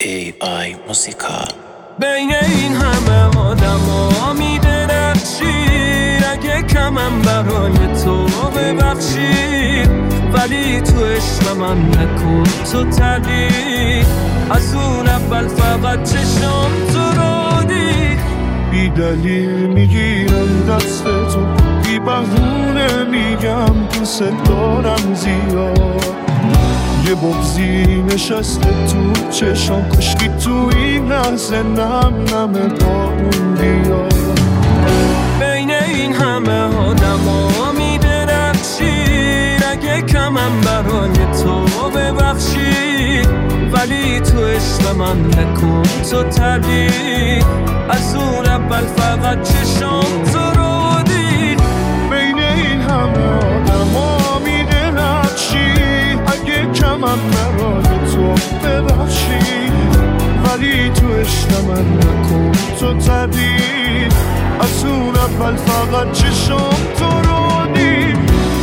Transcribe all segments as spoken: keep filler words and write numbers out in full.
ای آی موسیقا. بین این همه آدم ها میدرخشی، اگه کمم برای تو ببخشی، ولی تو عشق من نکن تو تردید. از اون اول فقط چشم تو رو دید. بی دلیل میگیرم دست تو، بی بهونه میگم دوست دارم زیاد. یه بغضی نشسته تو چشم، کشکی تو این لحظه نم نم بارون بیاد. بین این همه آدم ها میدرخشی، اگه کمم برای تو ببخشی، ولی تو عشق من نکن تو تردید. از اون اول فقط چشم تو رو دید. بین این همه آدم ها میدرخشی، اگه کمم برای تو ببخشی، ولی تو عشق من نکن تو تردید. از اون اول فقط چشم تو رو دید.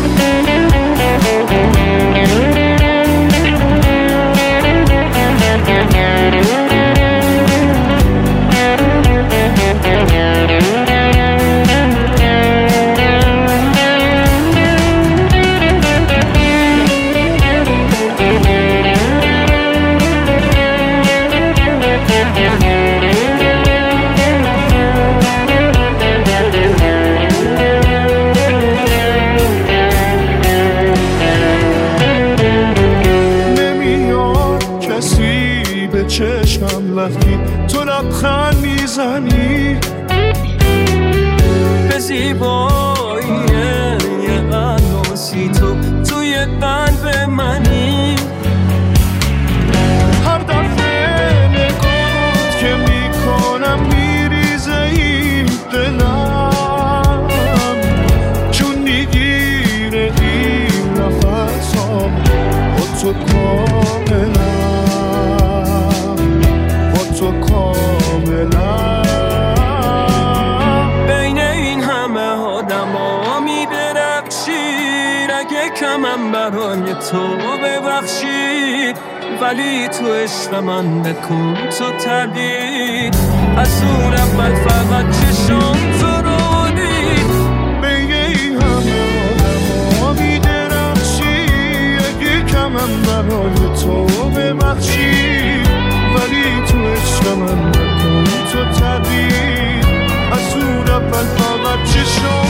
چشمم لختی تو لبخند میزنی، به زیبایی یه عروسی تو توی قلب منی. هر دفعه نگاهت که میکنم میریزه این دلم، چون میگیره این نفسم با تو کاملا، تو کاملا. بین این همه آدم ها میدرخشی، اگه کمم برای تو ببخشی، ولی تو عشق من نکن تو تردید. از اون اول فقط چشم تو رو دید. بین این همه آدم ها میدرخشی، اگه کمم برای تو ببخشی، ولی تو عشق من نکن تو تردید. از اون اول فقط چشم